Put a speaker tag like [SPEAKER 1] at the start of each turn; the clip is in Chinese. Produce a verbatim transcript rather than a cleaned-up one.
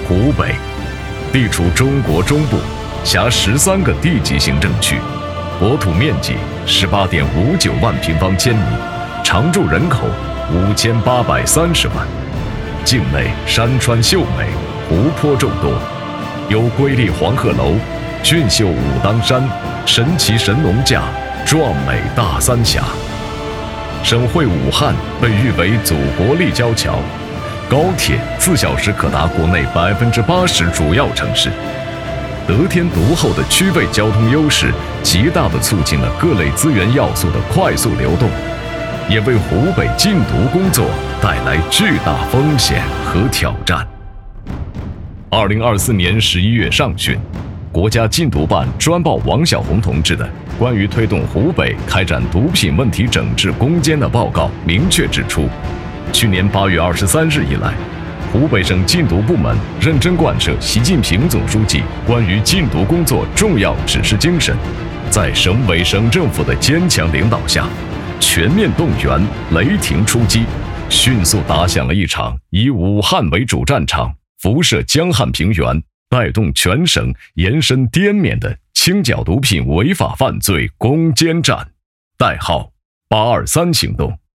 [SPEAKER 1] 湖北，地处中国中部，辖十三个地级行政区，国土面积十八点五九万平方千米，常住人口五千八百三十万，境内山川秀美，湖泊众多，有瑰丽黄鹤楼、俊秀武当山、神奇神农架、壮美大三峡。省会武汉被誉为祖国立交桥，高铁四小时可达国内百分之八十主要城市。得天独厚的区位交通优势，极大地促进了各类资源要素的快速流动，也为湖北禁毒工作带来巨大风险和挑战。二零二四年十一月上旬，国家禁毒办专报王小红同志的关于推动湖北开展毒品问题整治攻坚的报告明确指出，去年八月二十三日以来，湖北省禁毒部门认真贯彻习近平总书记关于禁毒工作重要指示精神，在省委省政府的坚强领导下，全面动员，雷霆出击，迅速打响了一场以武汉为主战场，辐射江汉平原，带动全省延伸滇缅的清剿毒品违法犯罪攻坚战，代号八二三行动。